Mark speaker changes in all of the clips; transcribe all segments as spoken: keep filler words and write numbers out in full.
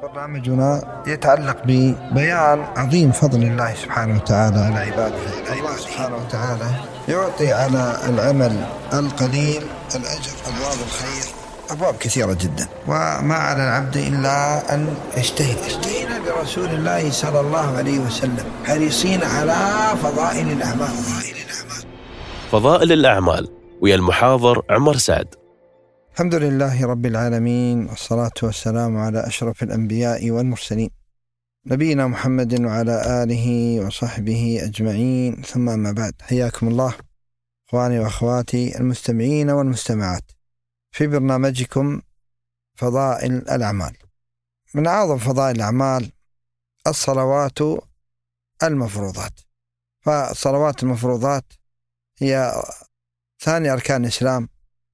Speaker 1: برنامجنا يتعلق ببيان عظيم فضل الله سبحانه وتعالى على عباده. الله سبحانه وتعالى يعطي على العمل القليل الأجر، أبواب الخير أبواب كثيرة جدا، وما على العبد إلا أن يجتهد. اشتهينا برسول الله صلى الله عليه وسلم حريصين على فضائل الأعمال.
Speaker 2: فضائل الأعمال ويا المحاضر عمر سعد.
Speaker 1: الحمد لله رب العالمين، والصلاة والسلام على أشرف الأنبياء والمرسلين نبينا محمد وعلى آله وصحبه أجمعين، ثم أما بعد. حياكم الله إخواني وأخواتي المستمعين والمستمعات في برنامجكم فضائل الأعمال. من أعظم فضائل الأعمال الصلوات المفروضات، فالصلوات المفروضات هي ثاني أركان الإسلام،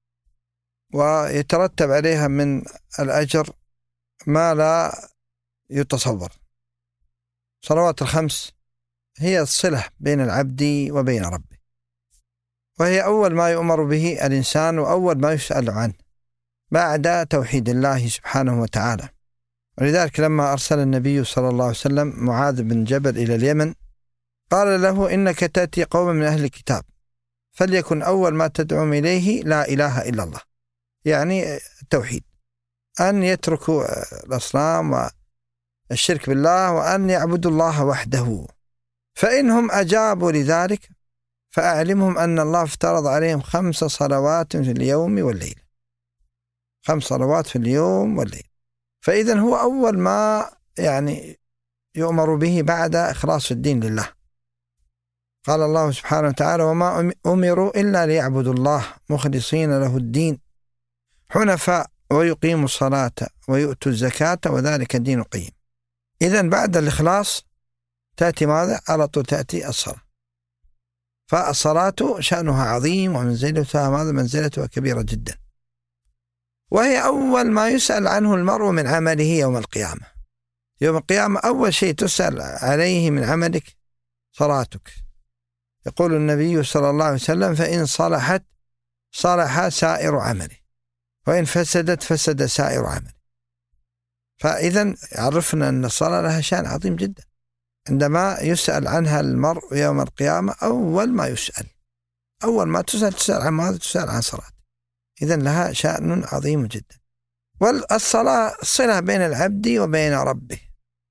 Speaker 1: ويترتب عليها من الأجر ما لا يتصور. صلوات الخمس هي الصلة بين العبد وبين ربه، وهي أول ما يؤمر به الإنسان وأول ما يسأل عنه بعد توحيد الله سبحانه وتعالى. ولذلك لما أرسل النبي صلى الله عليه وسلم معاذ بن جبل إلى اليمن قال له: إنك تأتي قوما من أهل الكتاب فليكن أول ما تدعوهم إليه لا إله إلا الله، يعني التوحيد، أن يتركوا الأصنام والشرك بالله وأن يعبدوا الله وحده. فإنهم أجابوا لذلك فأعلمهم أن الله افترض عليهم خمس صلوات في اليوم والليل، خمس صلوات في اليوم والليل. فإذن هو أول ما يعني يؤمر به بعد إخلاص الدين لله. قال الله سبحانه وتعالى: وما أمروا إلا ليعبدوا الله مخلصين له الدين حنفاء ويقيموا الصلاة ويؤتوا الزكاة وذلك الدين القيم. إذن بعد الإخلاص تأتي ماذا؟ على طول تأتي الصلاة. فالصلاة شأنها عظيم ومنزلتها ماذا؟ منزلتها كبيرة جدا، وهي أول ما يسأل عنه المرء من عمله يوم القيامة. يوم القيامة أول شيء تسأل عليه من عملك صلاتك. يقول النبي صلى الله عليه وسلم: فإن صلحت صلح سائر عمله، وإن فسدت فسد سائر عمله. فإذا عرفنا أن الصلاة لها شأن عظيم جدا. عندما يسأل عنها المرء يوم القيامة أول ما يسأل أول ما تسأل تسأل عن ماذا؟ تسأل عن صلاة. إذن لها شأن عظيم جدا. والصلاة صلة بين العبد وبين ربه،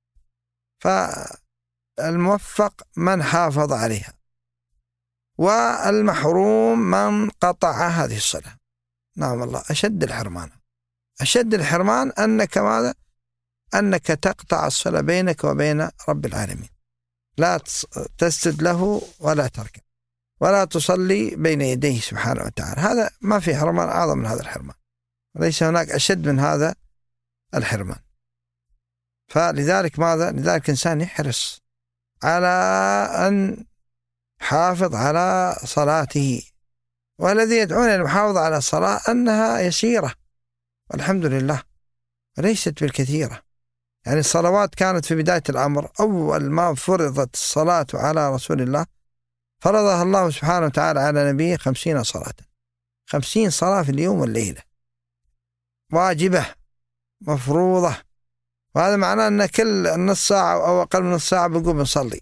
Speaker 1: فالموفق من حافظ عليها، والمحروم من قطع هذه الصلة. نعم الله، أشد الحرمان أشد الحرمان أنك ماذا؟ أنك تقطع الصلة بينك وبين رب العالمين، لا تسجد له ولا تركع ولا تصلي بين يديه سبحانه وتعالى. هذا ما في حرمان أعظم من هذا الحرمان، وليس هناك أشد من هذا الحرمان. فلذلك ماذا؟ لذلك إنسان يحرص على أن حافظ على صلاته. والذي يدعون المحافظة على الصلاة أنها يسيرة والحمد لله، وليست بالكثيرة. يعني الصلوات كانت في بداية الأمر أول ما فرضت الصلاة على رسول الله فرضها الله سبحانه وتعالى على نبيه خمسين صلاة، خمسين صلاة في اليوم والليلة، واجبة مفروضة. وهذا معناه أن كل نص ساعة أو أقل من نص ساعة بنقوم نصلي.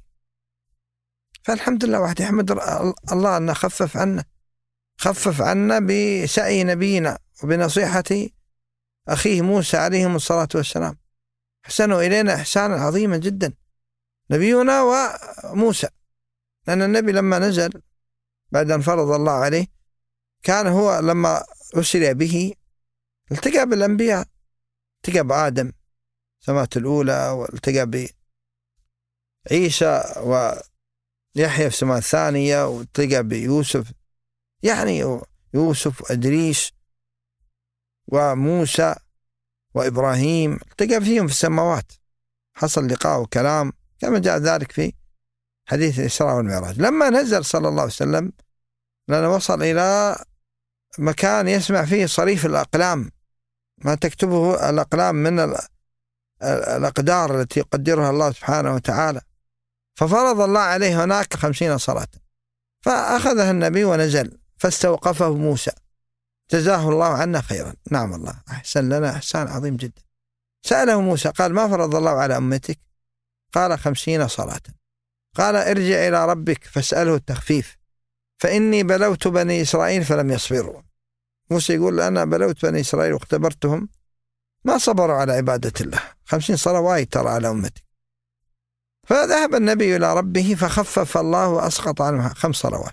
Speaker 1: فالحمد لله واحد يحمد الله أنه خفف عنا خفف عنا بسعي نبينا وبنصيحة أخيه موسى عليهم الصلاة والسلام. حسنوا إلينا إحسانا عظيما جدا نبينا وموسى، لأن النبي لما نزل بعد أن فرض الله عليه كان هو لما أسري به التقى بالأنبياء، التقى بآدم سماوات الأولى، والتقى بعيسى ويحيى في السماء الثانية، والتقى بيوسف، يعني يوسف وأدريس وموسى وإبراهيم، التقى فيهم في السماوات، حصل لقاء وكلام كما جاء ذلك في حديث الإسراء والمعراج. لما نزل صلى الله عليه وسلم لأنه وصل إلى مكان يسمع فيه صريف الأقلام، ما تكتبه الأقلام من الأقدار التي يقدرها الله سبحانه وتعالى. ففرض الله عليه هناك خمسين صلاة، فأخذها النبي ونزل فاستوقفه موسى، جزاه الله عنا خيرا. نعم الله أحسن لنا إحسان عظيم جدا، سأله موسى قال ما فرض الله على أمتك؟ قال خمسين صلاة. قال ارجع إلى ربك فاسأله التخفيف فإني بلوت بني إسرائيل فلم يصبروا. موسى يقول أنا بلوت بني إسرائيل واختبرتهم ما صبروا على عبادة الله. خمسين صلاة وايد ترى على أمتك. فذهب النبي إلى ربه فخفف الله وأسقط عنه خمس صلوات.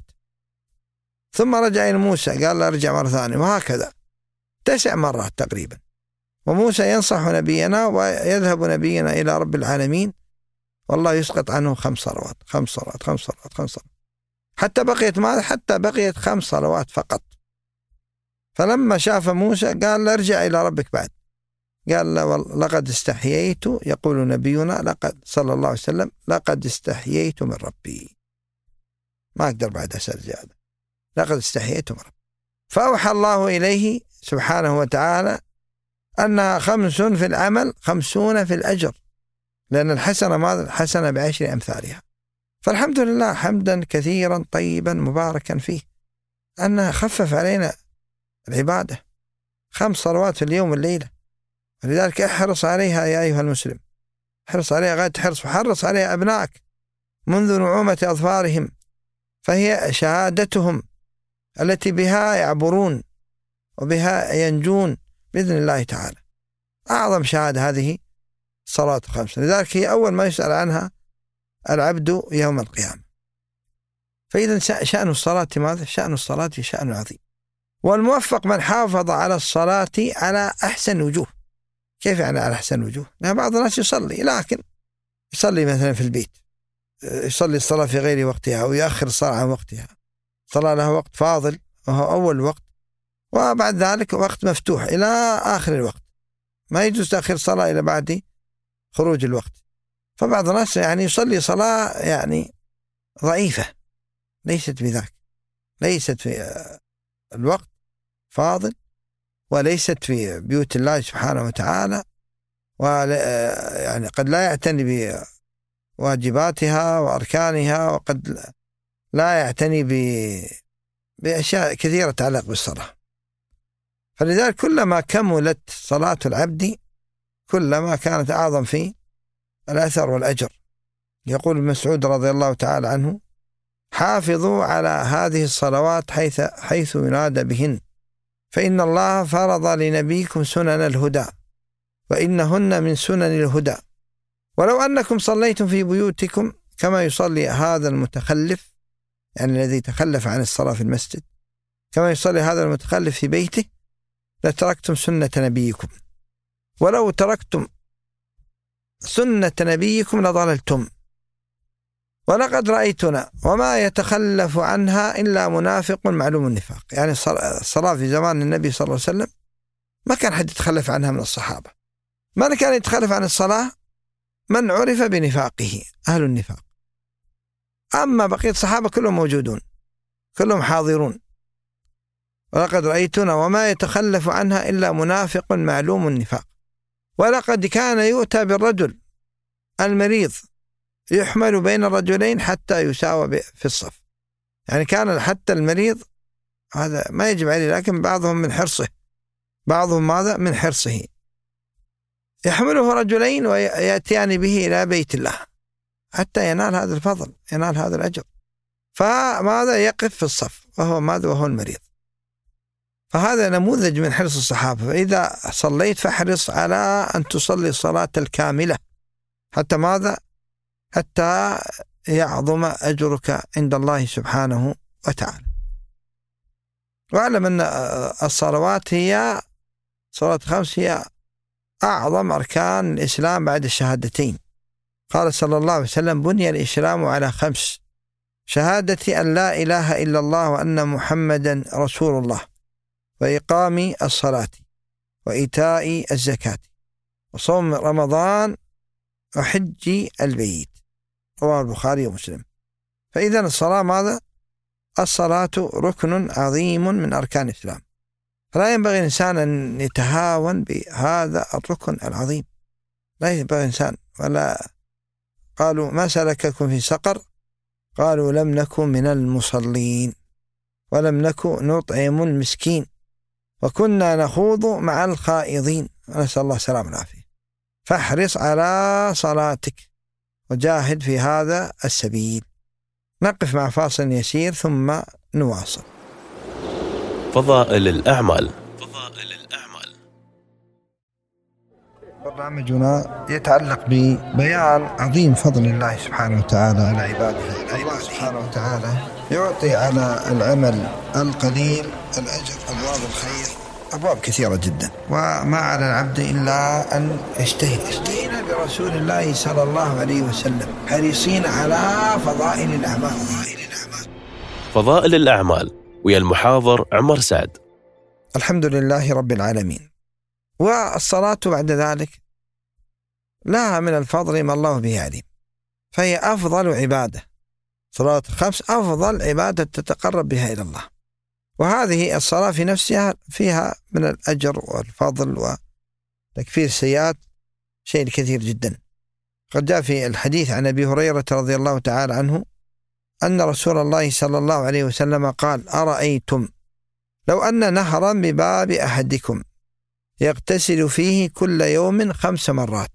Speaker 1: ثم رجع إلى موسى قال له ارجع مرة ثانية، وهكذا تسع مرات تقريبا. وموسى ينصح نبينا ويذهب نبينا إلى رب العالمين والله يسقط عنه خمس صلوات خمس صلوات خمس صلوات خمس صلوات حتى بقيت ماذا؟ حتى بقيت خمس صلوات فقط. فلما شاف موسى قال له ارجع إلى ربك بعد. قال له لقد استحييت، يقول نبينا لقد صلى الله عليه وسلم لقد استحييت من ربي، ما أقدر بعد أسأل زيادة، لقد استحييت من ربي. فأوحى الله إليه سبحانه وتعالى أنها خمس في العمل خمسون في الأجر، لأن الحسنة ماذا؟ الحسنة بعشر أمثالها. فالحمد لله حمدا كثيرا طيبا مباركا فيه أنها خفف علينا العبادة، خمس صلوات في اليوم والليلة. ولذلك احرص عليها يا أيها المسلم، احرص عليها غاية حرص، وحرص عليها أبنائك منذ نعومة أظفارهم، فهي شهادتهم التي بها يعبرون وبها ينجون بإذن الله تعالى. أعظم شهادة هذه الصلاة الخمس، لذلك هي أول ما يسأل عنها العبد يوم القيامة. فإذا شأن الصلاة ماذا؟ شأن الصلاة شأن عظيم. والموفق من حافظ على الصلاة على أحسن وجوه. كيف يعني على أحسن وجوه؟ يعني بعض الناس يصلي لكن يصلي مثلا في البيت، يصلي الصلاة في غير وقتها ويأخر الصلاة عن وقتها. صلاة لها وقت فاضل وهو أول وقت، وبعد ذلك وقت مفتوح إلى آخر الوقت، ما يجوز تأخير الصلاة إلى بعد خروج الوقت. فبعض الناس يعني يصلي صلاة يعني ضعيفة، ليست بذاك، ليست في الوقت فاضل، وليست في بيوت الله سبحانه وتعالى، ويعني قد لا يعتني بواجباتها وأركانها، وقد لا يعتني بأشياء كثيرة تتعلق بالصلاة. فلذلك كلما كملت صلاة العبد كلما كانت أعظم في الأثر والأجر. يقول ابن مسعود رضي الله تعالى عنه حافظوا على هذه الصلوات حيث, حيث ينادى بهن، فإن الله فرض لنبيكم سنن الهدى وإنهن من سنن الهدى. ولو أنكم صليتم في بيوتكم كما يصلي هذا المتخلف، يعني الذي تخلف عن الصلاة في المسجد، كما يصلي هذا المتخلف في بيته لتركتم سنة نبيكم، ولو تركتم سنة نبيكم لضللتم. ولقد رأيتنا وما يتخلف عنها إلا منافق معلوم النفاق. يعني الصلاة في زمان النبي صلى الله عليه وسلم ما كان حد يتخلف عنها من الصحابة. من كان يتخلف عن الصلاة؟ من عرف بنفاقه، أهل النفاق. أما بقية الصحابة كلهم موجودون، كلهم حاضرون. ولقد رأيتنا وما يتخلف عنها إلا منافق معلوم النفاق. ولقد كان يؤتى بالرجل المريض يحمل بين الرجلين حتى يساوى في الصف. يعني كان حتى المريض هذا ما يجب عليه، لكن بعضهم من حرصه، بعضهم ماذا؟ من حرصه يحمله رجلين ويأتيان به إلى بيت الله حتى ينال هذا الفضل، ينال هذا الأجر. فماذا؟ يقف في الصف وهو ماذا؟ وهو المريض. فهذا نموذج من حرص الصحابة. فإذا صليت فاحرص على أن تصلي الصلاة الكاملة حتى ماذا؟ حتى يعظم أجرك عند الله سبحانه وتعالى. واعلم أن الصلوات هي صلاة خمس هي أعظم أركان الإسلام بعد الشهادتين. قال صلى الله عليه وسلم بني الإسلام على خمس: شهادة أن لا إله إلا الله وأن محمدا رسول الله، وإقام الصلاة، وإيتاء الزكاة، وصوم رمضان، وحج البيت. رواه البخاري ومسلم. فإذا الصلاة ماذا؟ الصلاة ركن عظيم من أركان الإسلام، فلا ينبغي الإنسان أن يتهاون بهذا الركن العظيم، لا ينبغي الإنسان. ولا قالوا ما سلككم في سقر؟ قالوا لم نكن من المصلين ولم نكن نطعم المسكين وكنا نخوض مع الخائضين. نسأل الله السلامة والعافية. فاحرص على صلاتك وجاهد في هذا السبيل. نقف مع فاصل يسير ثم نواصل.
Speaker 2: فضائل الأعمال. فضائل الأعمال
Speaker 1: برنامجنا يتعلق ببيان عظيم فضل الله سبحانه وتعالى على عباده. الله سبحانه وتعالى يعطي على العمل القليل الأجر، أبواب الخير أبواب كثيرة جدا، وما على العبد إلا أن يجتهد. اشتهينا برسول الله صلى الله عليه وسلم حريصين على فضائل الأعمال.
Speaker 2: فضائل الأعمال ويا المحاضر عمر سعد.
Speaker 1: الحمد لله رب العالمين. والصلاة بعد ذلك لها من الفضل ما الله به عليم، فهي أفضل عبادة. صلاة الخمس أفضل عبادة تتقرب بها إلى الله، وهذه الصلاة في نفسها فيها من الأجر والفضل وتكفير السيئات شيء كثير جدا. قد جاء في الحديث عن أبي هريرة رضي الله تعالى عنه أن رسول الله صلى الله عليه وسلم قال: أرأيتم لو أن نهرا بباب أحدكم يغتسل فيه كل يوم خمس مرات،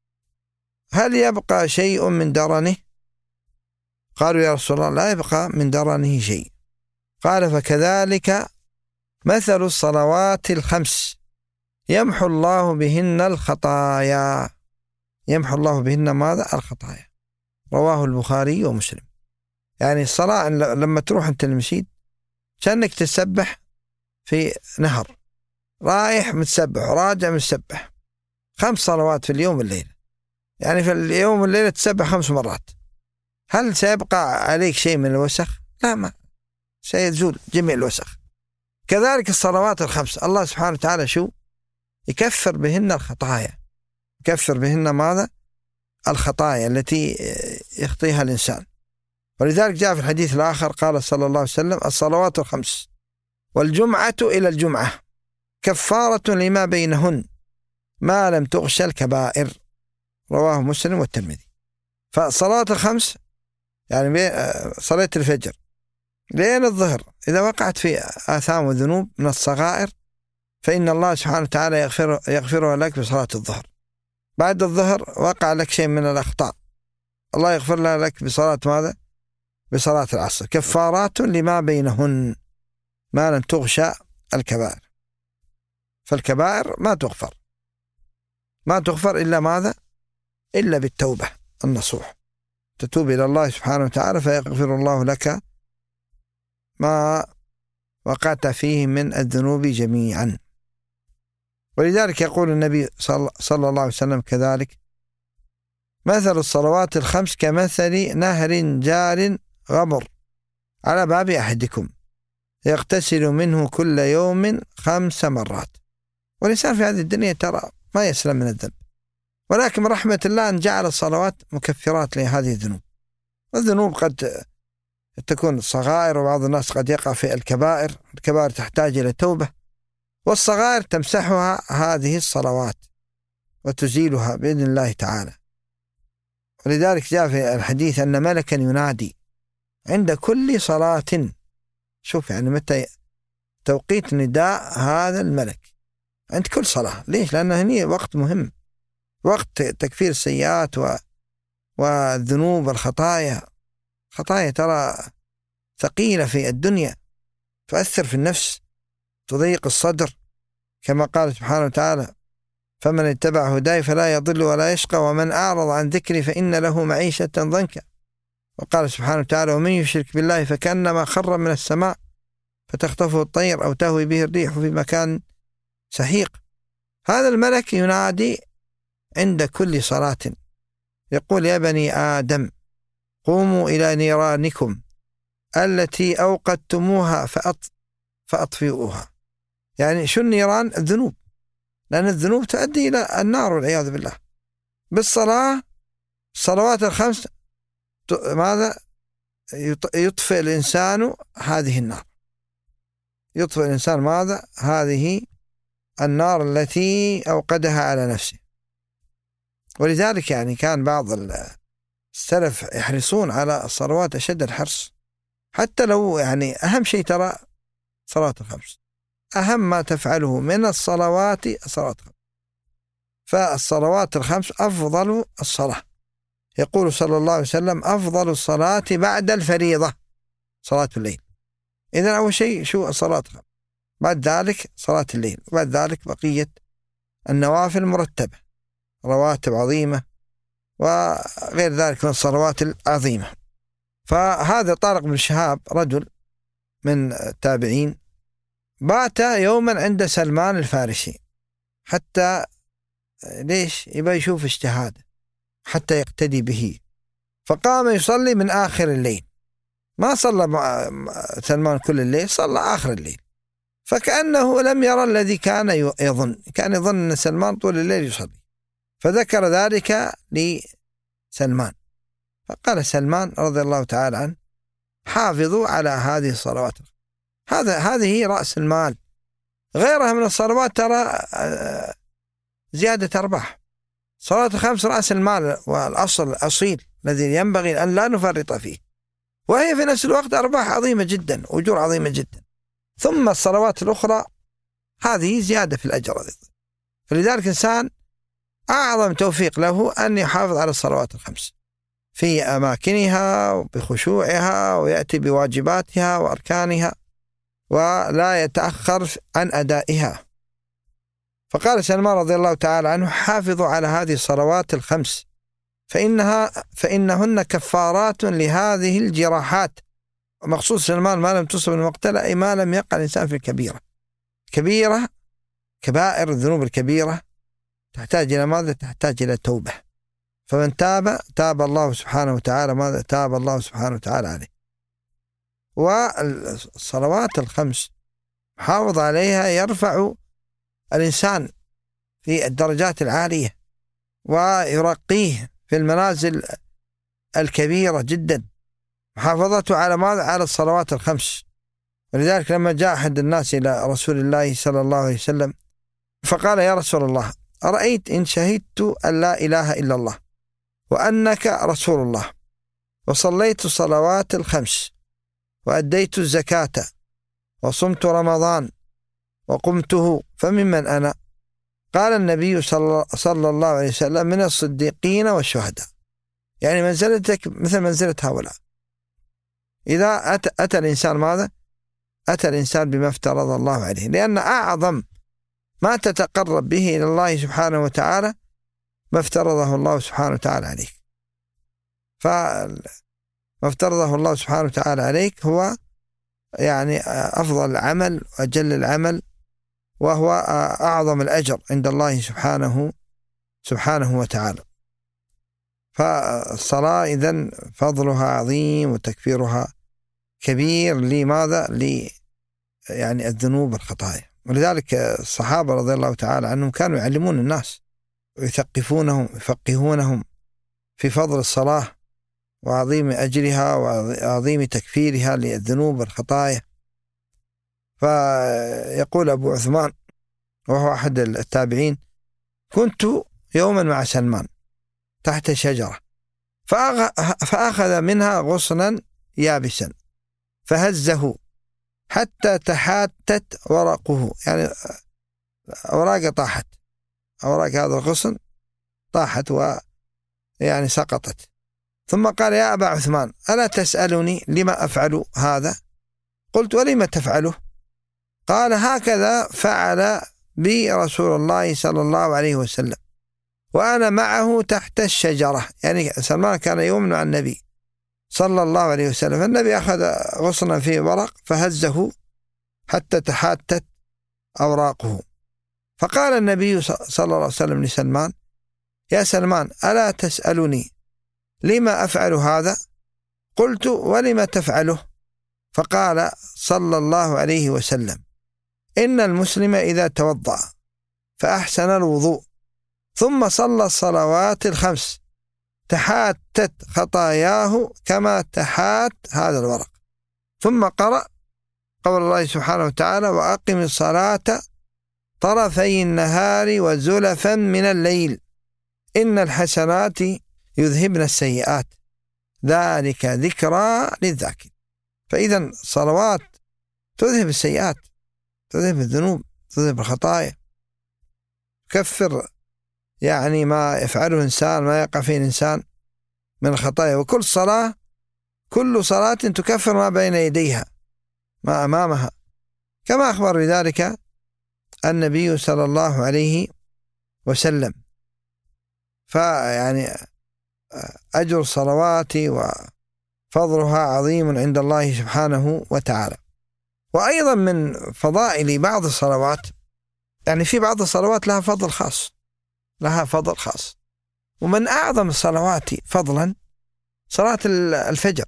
Speaker 1: هل يبقى شيء من درنه؟ قالوا: يا رسول الله لا يبقى من درنه شيء. قال: فكذلك مثل الصلوات الخمس يمحو الله بهن الخطايا. يمحو الله بهن ماذا؟ الخطايا. رواه البخاري ومسلم. يعني الصلاة لما تروح أنت المسجد كأنك تسبح في نهر، رايح متسبح وراجع متسبح، خمس صلوات في اليوم والليلة. يعني في اليوم والليلة تسبح خمس مرات. هل سيبقى عليك شيء من الوسخ؟ لا، ما سيزول جميع الوسخ. كذلك الصلوات الخمس الله سبحانه وتعالى شو يكفر بهن الخطايا، يكفر بهن ماذا؟ الخطايا التي يخطيها الإنسان. ولذلك جاء في الحديث الآخر قال صلى الله عليه وسلم: الصلوات الخمس والجمعة إلى الجمعة كفارة لما بينهن ما لم تغش الكبائر. رواه مسلم والترمذي. فصلاة الخمس يعني صلاة الفجر لين الظهر إذا وقعت في آثام وذنوب من الصغائر فإن الله سبحانه وتعالى يغفر يغفرها لك بصلاة الظهر. بعد الظهر وقع لك شيء من الأخطاء، الله يغفر لها لك بصلاة ماذا؟ بصلاة العصر. كفارات لما بينهن ما لم تغشى الكبائر. فالكبائر ما تغفر، ما تغفر إلا ماذا؟ إلا بالتوبة النصوح، تتوب إلى الله سبحانه وتعالى فيغفر الله لك ما وقعت فيه من الذنوب جميعا. ولذلك يقول النبي صلى الله عليه وسلم كذلك: مثل الصلوات الخمس كمثل نهر جار غمر على باب أحدكم يغتسل منه كل يوم خمس مرات. والإنسان في هذه الدنيا ترى ما يسلم من الذنب، ولكن رحمة الله أن جعل الصلوات مكفرات لهذه الذنوب. والذنوب قد تكون صغائر، وبعض الناس قد يقع في الكبائر. الكبائر تحتاج إلى توبة، والصغائر تمسحها هذه الصلوات وتزيلها بإذن الله تعالى. ولذلك جاء في الحديث أن ملكا ينادي عند كل صلاة. شوف يعني متى توقيت نداء هذا الملك؟ عند كل صلاة. ليش؟ لأنه هني وقت مهم، وقت تكفير السيئات و... والذنوب والخطايا. خطايا ترى ثقيلة في الدنيا، تؤثر في النفس، تضيق الصدر، كما قال سبحانه وتعالى: فمن اتبع هداي فلا يضل ولا يشقى ومن أعرض عن ذكري فإن له معيشة ضنكا. وقال سبحانه وتعالى: ومن يشرك بالله فكأنما خر من السماء فتخطفه الطير أو تهوي به الريح في مكان سحيق. هذا الملك ينادي عند كل صلاة يقول: يا بني آدم قوموا إلى نيرانكم التي أوقدتموها فأط... فأطفئوها. يعني شو النيران؟ الذنوب، لأن الذنوب تؤدي إلى النار والعياذ بالله. بالصلاة الصلوات الخمس ماذا؟ يطفئ الإنسان هذه النار، يطفئ الإنسان ماذا؟ هذه النار التي أوقدها على نفسه. ولذلك يعني كان بعض السلف يحرصون على الصلوات أشد الحرص، حتى لو يعني أهم شيء ترى صلاة الخمس، أهم ما تفعله من الصلوات الصلاة الخمس. فالصلوات الخمس أفضل الصلاة. يقول صلى الله عليه وسلم: أفضل الصلاة بعد الفريضة صلاة الليل. إذن أول شيء شو الصلاة، بعد ذلك صلاة الليل، وبعد ذلك بقية النوافل مرتبة، رواتب عظيمة وغير ذلك من الصلوات العظيمة. فهذا طارق بن شهاب رجل من التابعين بات يوما عند سلمان الفارسي، حتى ليش؟ يبقى يشوف اجتهاده حتى يقتدي به. فقام يصلي من آخر الليل، ما صلى مع سلمان كل الليل، صلى آخر الليل، فكأنه لم يرى الذي كان يظن، كان يظن أن سلمان طول الليل يصلي، فذكر ذلك لسلمان، فقال سلمان رضي الله تعالى عنه: حافظوا على هذه الصلوات، هذا هذه رأس المال، غيرها من الصلوات ترى زيادة أرباح. صلاة الخمس رأس المال والأصل الأصيل الذي ينبغي أن لا نفرط فيه، وهي في نفس الوقت أرباح عظيمة جدا، أجور عظيمة جدا. ثم الصلوات الأخرى هذه زيادة في الأجر، فلذلك إنسان أعظم توفيق له أن يحافظ على الصلوات الخمس في أماكنها وبخشوعها، ويأتي بواجباتها وأركانها، ولا يتأخر عن أدائها. فقال سلمان رضي الله تعالى عنه: حافظوا على هذه الصلوات الخمس فإنها فإنهن كفارات لهذه الجراحات. ومقصود سلمان ما لم تصب المقتلة، أي ما لم يقع الإنسان في الكبيرة. كبيرة، كبائر الذنوب الكبيرة تحتاج إلى ماذا؟ تحتاج إلى توبة، فمن تاب تاب الله سبحانه وتعالى ماذا؟ تاب الله سبحانه وتعالى عليه. والصلوات الخمس حافظ عليها يرفع الإنسان في الدرجات العالية ويرقيه في المنازل الكبيرة جدا، محافظته على ماذا؟ على الصلوات الخمس. ولذلك لما جاء أحد الناس إلى رسول الله صلى الله عليه وسلم فقال: يا رسول الله، أرأيت إن شهدت أن لا إله إلا الله وأنك رسول الله وصليت الصلوات الخمس وأديت الزكاة وصمت رمضان وقمته فممن أنا؟ قال النبي صلى الله عليه وسلم: من الصديقين والشهداء. يعني منزلتك مثل منزلة هؤلاء. إذا أتى, أتى الإنسان ماذا؟ أتى الإنسان بما افترض الله عليه، لأن أعظم ما تتقرب به إلى الله سبحانه وتعالى ما افترضه الله سبحانه وتعالى عليك. فما افترضه الله سبحانه وتعالى عليك هو يعني أفضل العمل وأجل العمل، وهو أعظم الأجر عند الله سبحانه سبحانه وتعالى. فالصلاة إذن فضلها عظيم وتكفيرها كبير. لماذا؟ لي يعني الذنوب والخطايا. ولذلك الصحابة رضي الله تعالى عنهم كانوا يعلمون الناس ويثقفونهم يفقهونهم في فضل الصلاة وعظيم أجرها وعظيم تكفيرها للذنوب والخطايا. فيقول أبو عثمان وهو أحد التابعين: كنت يوما مع سلمان تحت شجرة فأخذ منها غصنا يابسا فهزه حتى تحاتت ورقه، يعني أوراق طاحت، أوراق هذا الغصن طاحت ويعني سقطت. ثم قال: يا أبا عثمان، ألا تسألني لما أفعل هذا؟ قلت: ولم تفعله؟ قال: هكذا فعل بي رسول الله صلى الله عليه وسلم وأنا معه تحت الشجرة. يعني سلمان كان يوم مع النبي صلى الله عليه وسلم، فالنبي أخذ غصنا فيه ورق فهزه حتى تحاتت أوراقه. فقال النبي صلى الله عليه وسلم لسلمان: يا سلمان، ألا تسألني لما أفعل هذا؟ قلت: ولم تفعله؟ فقال صلى الله عليه وسلم: إن المسلم إذا توضأ فأحسن الوضوء ثم صلى الصلوات الخمس تحاتت خطاياه كما تحات هذا الورق. ثم قرأ قول الله سبحانه وتعالى: وأقم الصلاة طرفي النهار وزلفا من الليل إن الحسنات يذهبن السيئات ذلك ذكرى للذاكر. فإذا صلوات تذهب السيئات، تذهب الذنوب، تذهب الخطايا، تكفر يعني ما يفعله الإنسان، ما يقع فيه الإنسان من الخطايا. وكل صلاة كل صلاة تكفر ما بين يديها ما أمامها، كما أخبر بذلك النبي صلى الله عليه وسلم. فيعني أجر الصلوات وفضلها عظيم عند الله سبحانه وتعالى. وأيضا من فضائل بعض الصلوات، يعني في بعض الصلوات لها فضل خاص لها فضل خاص ومن أعظم الصلوات فضلا صلاة الفجر.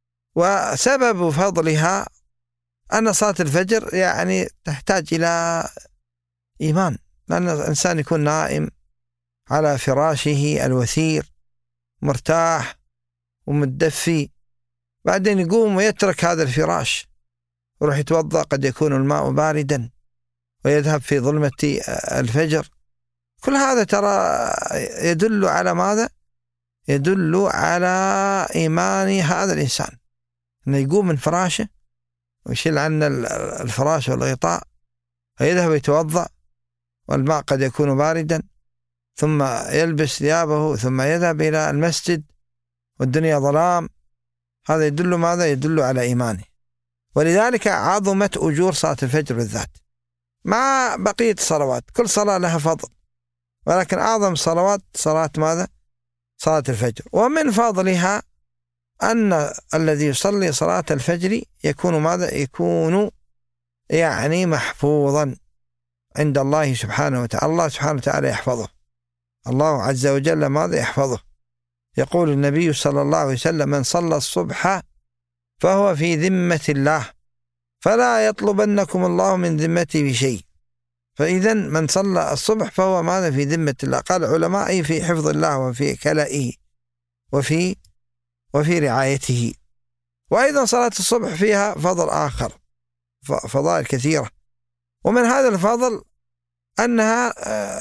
Speaker 1: وسبب فضلها أن صلاة الفجر يعني تحتاج إلى إيمان، لأن الإنسان يكون نائم على فراشه الوثير مرتاح ومتدفي، بعدين يقوم ويترك هذا الفراش ويروح يتوضأ، قد يكون الماء باردا، ويذهب في ظلمة الفجر. كل هذا ترى يدل على ماذا؟ يدل على إيمان هذا الإنسان، أنه يقوم من فراشه ويشيل عنه الفراش والغطاء ويذهب يتوضأ، والماء قد يكون باردا، ثم يلبس ثيابه ثم يذهب إلى المسجد والدنيا ظلام. هذا يدل ماذا؟ يدل على إيمانه. ولذلك عظمت أجور صلاة الفجر بالذات مع بقية الصلوات. كل صلاة لها فضل، ولكن أعظم صلوات صلاة ماذا؟ صلاة الفجر. ومن فضلها أن الذي يصلي صلاة الفجر يكون ماذا؟ يكون يعني محفوظا عند الله سبحانه وتعالى. الله سبحانه وتعالى يحفظه، الله عز وجل ماذا؟ يحفظه. يقول النبي صلى الله عليه وسلم: من صلى الصبح فهو في ذمة الله، فلا يطلبنكم الله من ذمته بشيء. فإذا من صلى الصبح فهو ماذا؟ في ذمة الله. قال العلماء في حفظ الله وفي كلائه وفي وفي رعايته. وأيضا صلاة الصبح فيها فضل آخر، فضائل كثيرة. ومن هذا الفضل أنها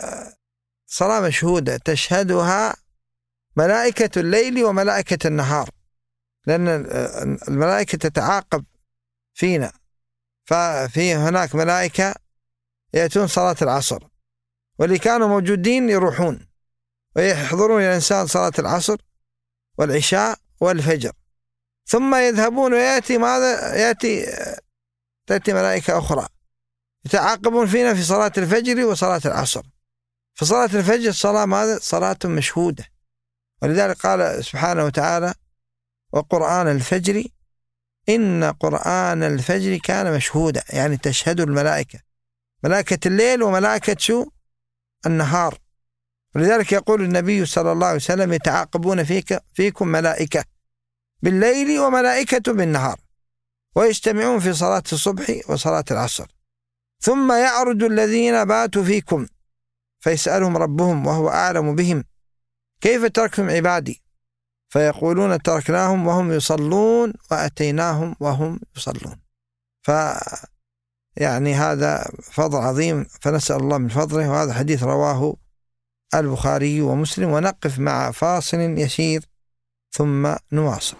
Speaker 1: صلاة مشهودة تشهدها ملائكة الليل وملائكة النهار، لأن الملائكة تتعاقب فينا. ففي هناك ملائكة يأتون صلاة العصر، واللي كانوا موجودين يروحون ويحضرون الإنسان صلاة العصر والعشاء والفجر، ثم يذهبون ويأتي ماذا؟ يأتي تأتي ملائكة أخرى يتعاقبون فينا في صلاة الفجر وصلاة العصر. فصلاة الفجر صلاة ماذا؟ صلاة مشهودة. ولذلك قال سبحانه وتعالى: وقرآن الفجر إن قرآن الفجر كان مشهودا، يعني تشهد الملائكة، ملائكة الليل وملائكة شو؟ النهار. ولذلك يقول النبي صلى الله عليه وسلم: يتعاقبون فيك فيكم ملائكة بالليل وملائكة بالنهار، ويجتمعون في صلاة الصبح وصلاة العصر، ثم يعرج الذين باتوا فيكم فيسألهم ربهم وهو أعلم بهم كيف تركتم عبادي، فيقولون تركناهم وهم يصلون وأتيناهم وهم يصلون. ف يعني هذا فضل عظيم، فنسأل الله من فضله. وهذا حديث رواه البخاري ومسلم. ونقف مع فاصل يسير ثم نواصل.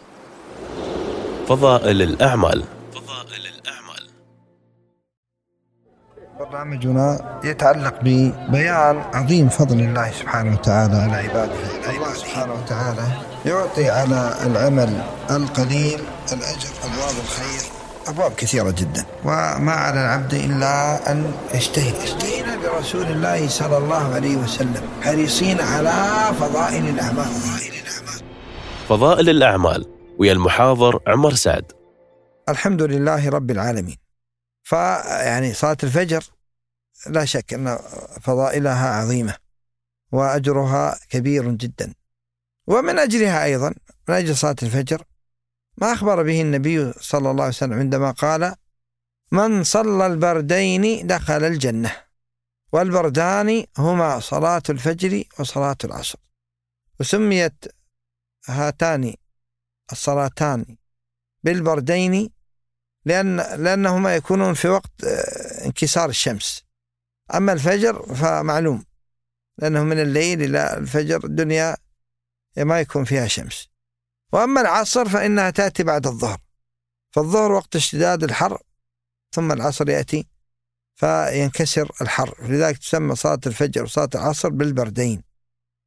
Speaker 2: فضائل الأعمال. فضائل الأعمال
Speaker 1: برنامجنا يتعلق ببيان عظيم فضل الله سبحانه وتعالى على عباده. الله سبحانه وتعالى يعطي على العمل القليل الأجر، أبواب الخير أبواب كثيرة جدا، وما على العبد إلا أن يجتهد. اشتهينا برسول الله صلى الله عليه وسلم حريصين على فضائل الأعمال.
Speaker 2: فضائل الأعمال ويا المحاضر عمر سعد.
Speaker 1: الحمد لله رب العالمين. فيعني صلاة الفجر لا شك أن فضائلها عظيمة وأجرها كبير جدا. ومن أجلها أيضا، من أجل صلاة الفجر، ما أخبر به النبي صلى الله عليه وسلم عندما قال: من صلى البردين دخل الجنة. والبردان هما صلاة الفجر وصلاة العصر. وسميت هاتان الصلاتان بالبردين لأن لأنهما يكونون في وقت انكسار الشمس. أما الفجر فمعلوم لأنه من الليل إلى الفجر الدنيا ما يكون فيها شمس. وأما العصر فإنها تأتي بعد الظهر، فالظهر وقت اشتداد الحر، ثم العصر يأتي فينكسر الحر. لذلك تسمى صلاة الفجر وصلاة العصر بالبردين.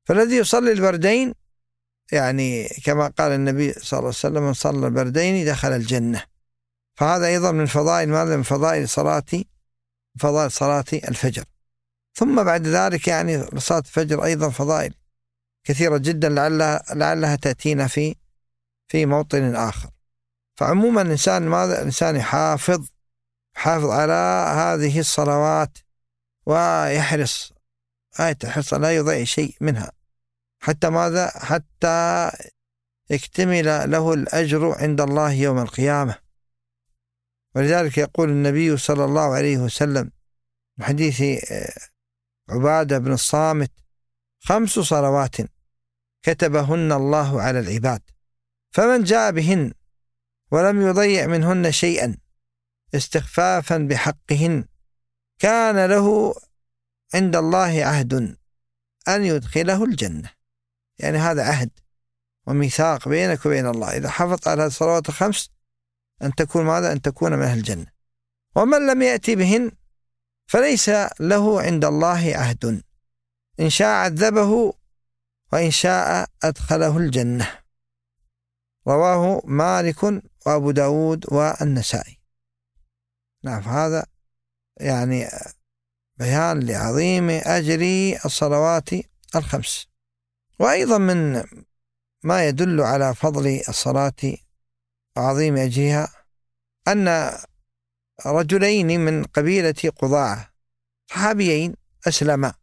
Speaker 1: فالذي يصلي البردين يعني كما قال النبي صلى الله عليه وسلم من صلى البردين دخل الجنة. فهذا أيضا من فضائل ماذا؟ من فضائل صلاة فضائل صلاة الفجر. ثم بعد ذلك يعني صلاة الفجر أيضا فضائل كثيرة جدا لعلها لعلها تأتينا في في موطن آخر. فعموما الإنسان ماذا؟ الإنسان يحافظ يحافظ على هذه الصلوات ويحرص آية الحرص لا يضيع شيء منها حتى ماذا؟ حتى يكتمل له الأجر عند الله يوم القيامة. ولذلك يقول النبي صلى الله عليه وسلم في حديث عبادة بن الصامت: خمس صلوات كتبهن الله على العباد، فمن جاء بهن ولم يضيع منهن شيئا استخفافا بحقهن كان له عند الله عهد أن يدخله الجنة. يعني هذا عهد وميثاق بينك وبين الله إذا حفظت على الصلوات الخمس أن تكون ماذا؟ أن تكون من أهل الجنة. ومن لم يأتي بهن فليس له عند الله عهد، إن شاء عذبه وإن شاء أدخله الجنة. رواه مالك وأبو داود والنسائي. نعم، هذا يعني بيان لعظيم أجر الصلوات الخمس. وأيضا من ما يدل على فضل الصلاة وعظيم أجرها أن رجلين من قبيلة قضاعة صحابيين أسلما،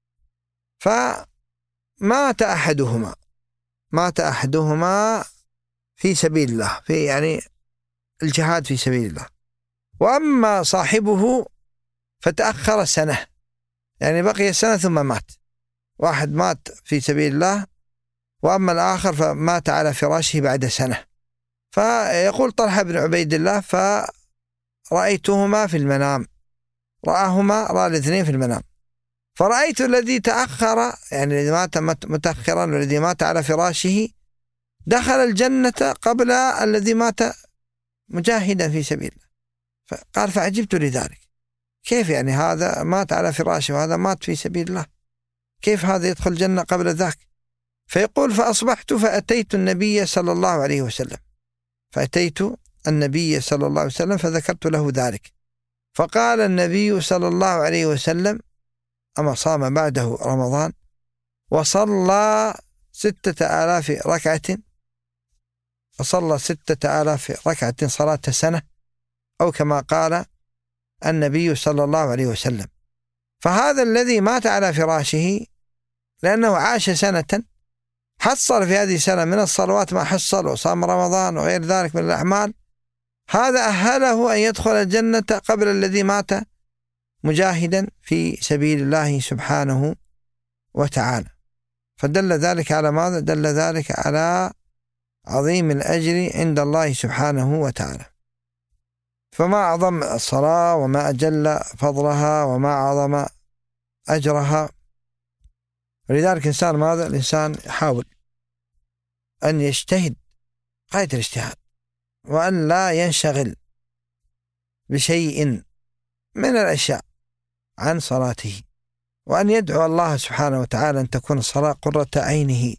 Speaker 1: فمات أحدهما مات أحدهما في سبيل الله، في يعني الجهاد في سبيل الله، وأما صاحبه فتأخر سنة، يعني بقي سنة ثم مات. واحد مات في سبيل الله، وأما الآخر فمات على فراشه بعد سنة. فيقول طلحة بن عبيد الله: فرأيتهما في المنام، رآهما رأى الاثنين في المنام، فرأيت الذي تأخر يعني الذي مات متأخرا والذي مات على فراشه دخل الجنة قبل الذي مات مجاهدا في سبيل الله. فقال: فعجبت لذلك، كيف يعني هذا مات على فراشه وهذا مات في سبيل الله، كيف هذا يدخل الجنة قبل ذاك؟ فيقول: فأصبحت فأتيت النبي صلى الله عليه وسلم فأتيت النبي صلى الله عليه وسلم فذكرت له ذلك، فقال النبي صلى الله عليه وسلم: أما صام بعده رمضان وصلى ستة آلاف ركعة وصلى ستة آلاف ركعة صلاة سنة، أو كما قال النبي صلى الله عليه وسلم. فهذا الذي مات على فراشه لأنه عاش سنة حصل في هذه السنة من الصلوات ما حصل وصام رمضان وغير ذلك من الأعمال، هذا أهله أن يدخل الجنة قبل الذي مات مجاهدا في سبيل الله سبحانه وتعالى. فدل ذلك على ماذا؟ دل ذلك على عظيم الأجر عند الله سبحانه وتعالى. فما أعظم الصلاة وما أجل فضلها وما أعظم أجرها. ولذلك الإنسان ماذا؟ الإنسان يحاول أن يجتهد غاية الاجتهاد، وأن لا ينشغل بشيء من الأشياء عن صلاته، وأن يدعو الله سبحانه وتعالى أن تكون الصلاة قرة عينه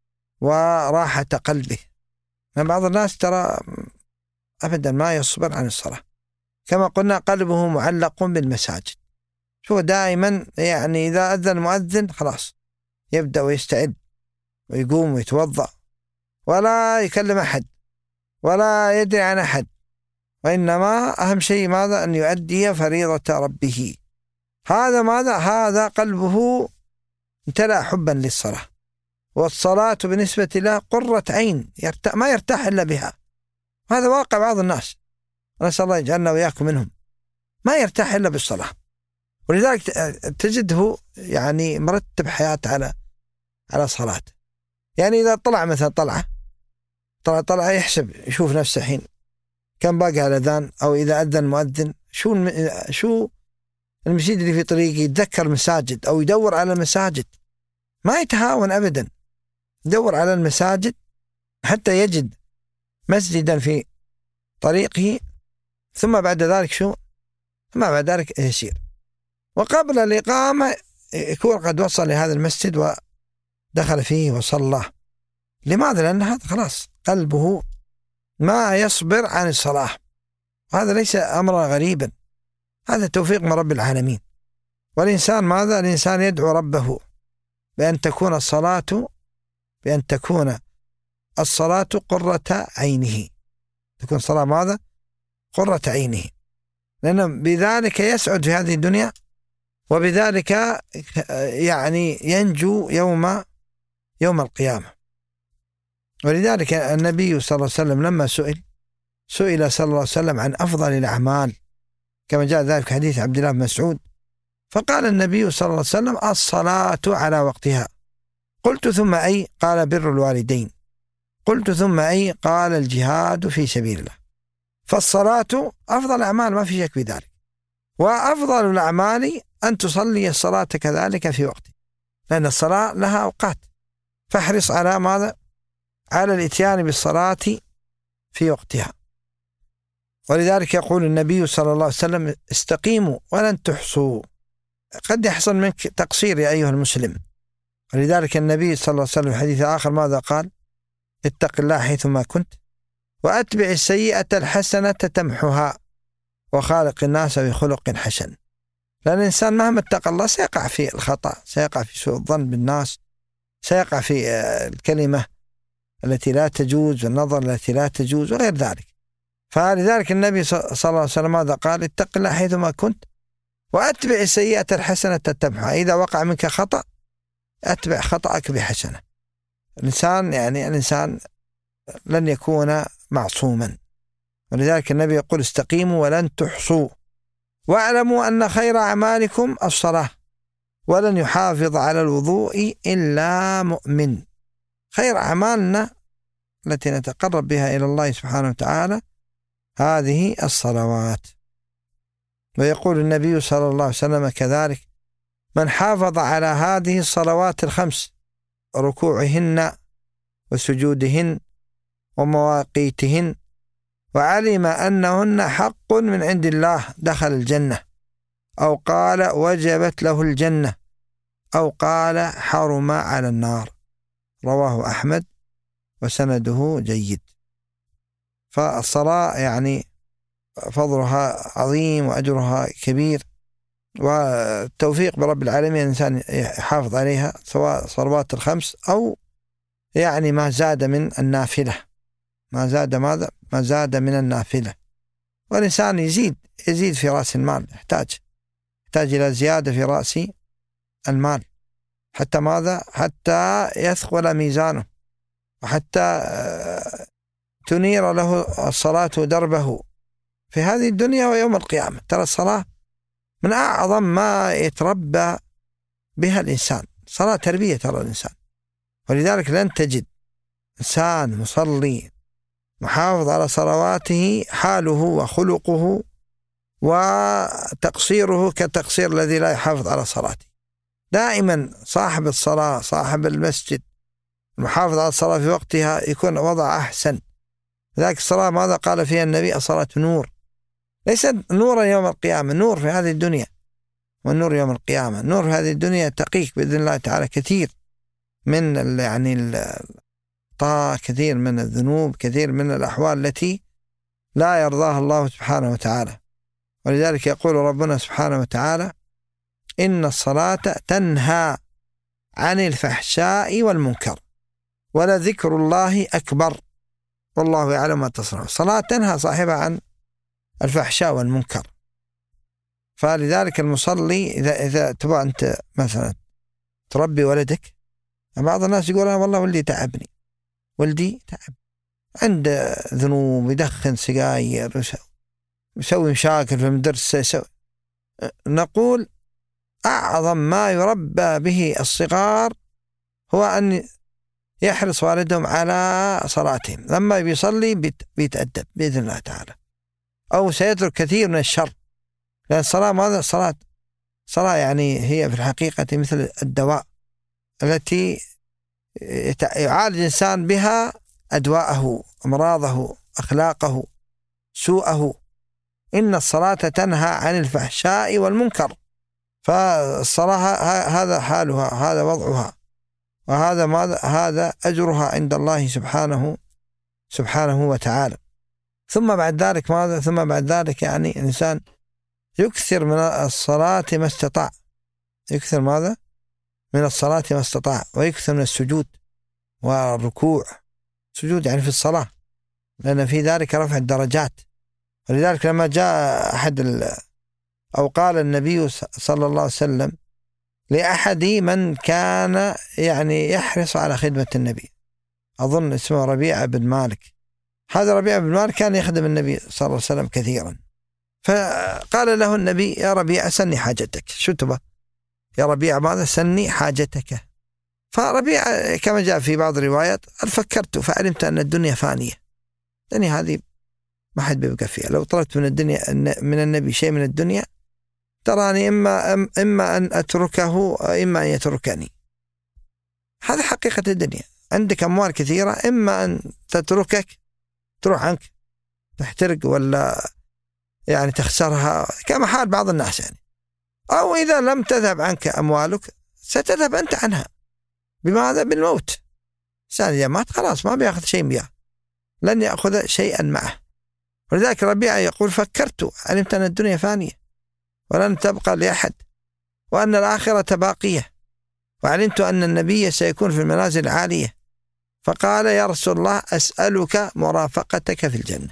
Speaker 1: وراحة قلبه. من بعض الناس ترى أبدا ما يصبر عن الصلاة، كما قلنا قلبه معلق بالمساجد، هو دائما يعني إذا أذن مؤذن خلاص يبدأ ويستعد ويقوم ويتوضأ، ولا يكلم أحد ولا يدري عن أحد، وإنما أهم شيء ماذا؟ أن يؤدي فريضة ربه. هذا ماذا؟ هذا قلبه امتلأ حبا للصلاة، والصلاة بالنسبة له قرة عين يرتاح ما يرتاح إلا بها. هذا واقع بعض الناس، نسأل الله يجعلنا وإياكم منهم، ما يرتاح إلا بالصلاة. ولذلك تجده يعني مرتب حياته على على صلاة. يعني إذا طلع مثلا طلعة طلع طلعة يحسب يشوف نفسه حين كم باقي على الأذان، أو إذا أذن مؤذن شو الم... شو المسجد اللي في طريقه، يتذكر مساجد أو يدور على المساجد، ما يتهاون أبدا، يدور على المساجد حتى يجد مسجدا في طريقه، ثم بعد ذلك شو ثم بعد ذلك يسير، وقبل الإقامة يكون قد وصل لهذا المسجد دخل فيه وصلى. لماذا؟ لأن هذا خلاص قلبه ما يصبر عن الصلاة. هذا ليس أمرا غريبا، هذا توفيق من رب العالمين. والإنسان ماذا؟ الإنسان يدعو ربه بأن تكون الصلاة بأن تكون الصلاة قرة عينه، تكون الصلاة ماذا؟ قرة عينه، لأنه بذلك يسعد في هذه الدنيا، وبذلك يعني ينجو يوم يوم القيامة. ولذلك النبي صلى الله عليه وسلم لما سئل سئل صلى الله عليه وسلم عن أفضل الأعمال كما جاء ذلك في حديث عبد الله بن مسعود، فقال النبي صلى الله عليه وسلم: الصلاة على وقتها. قلت: ثم أي؟ قال: بر الوالدين. قلت: ثم أي؟ قال: الجهاد في سبيل الله. فالصلاة أفضل الأعمال، ما في شك في ذلك. وأفضل الأعمال أن تصلي الصلاة كذلك في وقتها، لأن الصلاة لها أوقات. فاحرص على ماذا؟ على الاتيان بالصلاة في وقتها. ولذلك يقول النبي صلى الله عليه وسلم: استقيموا ولن تحصوا. قد يحصل منك تقصير يا أيها المسلم. ولذلك النبي صلى الله عليه وسلم في حديث آخر ماذا قال؟ اتق الله حيثما كنت وأتبع السيئة الحسنة تمحها وخالق الناس بخلق حسن. لأن الإنسان مهما اتقى الله سيقع في الخطأ، سيقع في سوء الظن بالناس، سيقع في الكلمة التي لا تجوز والنظر التي لا تجوز وغير ذلك. فلذلك النبي صلى الله عليه وسلم ماذا قال؟ اتق الله حيثما كنت وأتبع السيئة الحسنة تتبعها. إذا وقع منك خطأ أتبع خطأك بحسنة. الإنسان يعني الإنسان لن يكون معصوما. ولذلك النبي يقول: استقيموا ولن تحصوا واعلموا أن خير أعمالكم الصلاة ولن يحافظ على الوضوء إلا مؤمن. خير أعمالنا التي نتقرب بها إلى الله سبحانه وتعالى هذه الصلوات. ويقول النبي صلى الله عليه وسلم كذلك: من حافظ على هذه الصلوات الخمس، ركوعهن وسجودهن ومواقيتهن، وعلم أنهن حق من عند الله، دخل الجنة، أو قال وجبت له الجنة، أو قال حرم على النار. رواه أحمد وسنده جيد. فالصلاة يعني فضلها عظيم وأجرها كبير، والتوفيق برب العالمين الإنسان يحافظ عليها، سواء صلوات الخمس أو يعني ما زاد من النافلة، ما زاد ماذا؟ ما زاد من النافلة. والإنسان يزيد يزيد في رأس المال، يحتاج يحتاج إلى زيادة في رأس المال، حتى ماذا؟ حتى يثقل ميزانه، وحتى تنير له الصلاة دربه في هذه الدنيا ويوم القيامة. ترى الصلاة من أعظم ما يتربى بها الإنسان، صلاة تربية ترى الإنسان. ولذلك لن تجد إنسان مصلي محافظ على صلواته حاله وخلقه وتقصيره كتقصير الذي لا يحافظ على صلاته. دائما صاحب الصلاة، صاحب المسجد المحافظ على الصلاة في وقتها يكون وضع أحسن. ذلك الصلاة ماذا قال فيها النبي؟ الصلاة نور، ليست نورا يوم القيامة، نور في هذه الدنيا والنور يوم القيامة. النور في هذه الدنيا تقيك بإذن الله تعالى كثير من يعني الطاعة، كثير من الذنوب، كثير من الأحوال التي لا يرضاها الله سبحانه وتعالى. ولذلك يقول ربنا سبحانه وتعالى: إن الصلاة تنهى عن الفحشاء والمنكر ولذكر الله أكبر والله يعلم ما تصنعون. الصلاة تنهى صاحبها عن الفحشاء والمنكر. فلذلك المصلي إذا إذا تبغى أنت مثلا تربي ولدك، بعض الناس يقول أنا والله ولدي تعبني، ولدي تعب، عنده ذنوب، يدخن سجاير، يسوي مشاكل في المدرسة، يسوي. نقول أعظم ما يربى به الصغار هو أن يحرص والدهم على صلاتهم. لما بيصلي بيتأدب بإذن الله تعالى، أو سيترك كثير من الشر. لأن الصلاة ماذا؟ الصلاة صلاة يعني هي في الحقيقة مثل الدواء التي يعالج الإنسان بها أدواءه، أمراضه، أخلاقه، سوءه. إن الصلاة تنهى عن الفحشاء والمنكر. فالصلاة هذا حالها، هذا وضعها. وهذا ماذا؟ هذا أجرها عند الله سبحانه سبحانه وتعالى. ثم بعد ذلك ماذا؟ ثم بعد ذلك يعني الإنسان يكثر من الصلاة ما استطاع، يكثر ماذا؟ من الصلاة ما استطاع، ويكثر من السجود والركوع. سجود يعني في الصلاة، لأن في ذلك رفع الدرجات. ولذلك لما جاء أحد ال... أو قال النبي صلى الله عليه وسلم لأحد من كان يعني يحرص على خدمة النبي، أظن اسمه ربيعة بن مالك. هذا ربيعة بن مالك كان يخدم النبي صلى الله عليه وسلم كثيرا، فقال له النبي: يا ربيعة سني حاجتك. شو تبى يا ربيعة؟ ماذا؟ سني حاجتك. فربيعة كما جاء في بعض الروايات: فكرت فعلمت أن الدنيا فانية، الدنيا هذه ما حد بيبقى فيها. لو طلبت من الدنيا من النبي شيء من الدنيا تراني إما إما أن أتركه إما أن يتركني. هذا حقيقة الدنيا. عندك أموال كثيرة، إما أن تتركك تروح عنك تحترق ولا يعني تخسرها كما حال بعض الناس يعني، أو إذا لم تذهب عنك أموالك ستذهب أنت عنها. بماذا؟ بالموت. إنسان إذا مات خلاص ما بيأخذ شيء بياه، لن يأخذ شيئا معه. ولذلك ربيعة يقول: فكرت علمت أن الدنيا فانية ولن تبقى لأحد، وأن الآخرة باقية، وعلمت أن النبي سيكون في المنازل العالية، فقال: يا رسول الله أسألك مرافقتك في الجنة،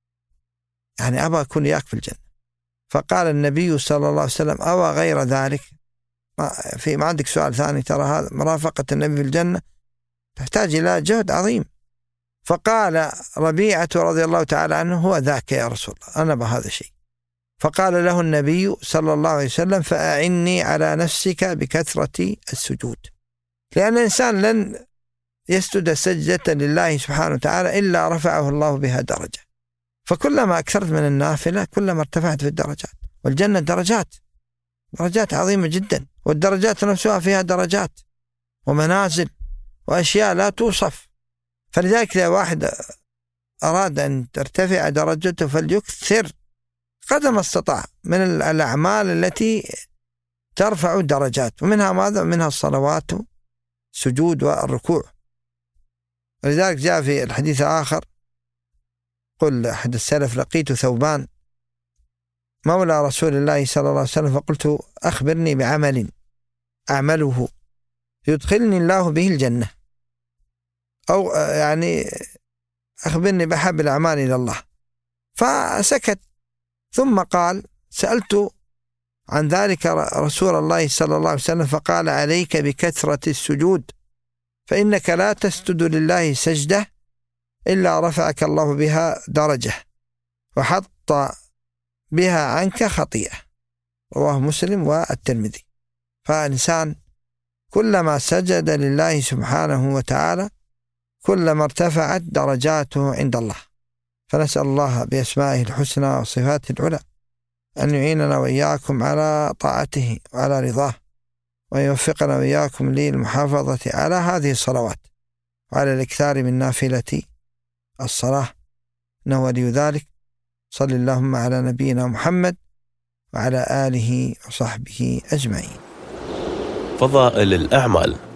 Speaker 1: يعني أبغى أكون إياك في الجنة. فقال النبي صلى الله عليه وسلم: أو غير ذلك؟ ما, في ما عندك سؤال ثاني؟ ترى هذا مرافقة النبي في الجنة تحتاج إلى جهد عظيم. فقال ربيعة رضي الله تعالى عنه: هو ذاك يا رسول الله، أنا بهذا شيء. فقال له النبي صلى الله عليه وسلم: فأعني على نفسك بكثرة السجود، لأن الإنسان لن يسجد سجدة لله سبحانه وتعالى إلا رفعه الله بها درجة. فكلما أكثرت من النافلة كلما ارتفعت في الدرجات. والجنة درجات، درجات عظيمة جدا، والدرجات نفسها فيها درجات ومنازل وأشياء لا توصف. فلذلك إذا واحد أراد أن ترتفع درجته فليكثر قدر ما استطاع من الأعمال التي ترفع الدرجات، ومنها ماذا؟ منها الصلوات، السجود والركوع. ولذلك جاء في الحديث آخر: قل أحد السلف: لقيت ثوبان مولى رسول الله صلى الله عليه وسلم فقلت: أخبرني بعمل أعمله يدخلني الله به الجنة، أو يعني أخبرني بحب الأعمال إلى الله. فسكت، ثم قال: سألت عن ذلك رسول الله صلى الله عليه وسلم فقال: عليك بكثرة السجود، فإنك لا تسجد لله سجدة إلا رفعك الله بها درجة وحط بها عنك خطيئة. رواه مسلم والترمذي. فالإنسان كلما سجد لله سبحانه وتعالى كلما ارتفعت درجاته عند الله. فنسأل الله بأسمائه الحسنى وصفاته العلى أن يعيننا وإياكم على طاعته وعلى رضاه، ويوفقنا وإياكم للمحافظة على هذه الصلوات وعلى الإكثار من نافلة الصلاة، إنه ولي ذلك. صلى اللهم على نبينا محمد وعلى آله وصحبه أجمعين.
Speaker 2: فضائل الأعمال.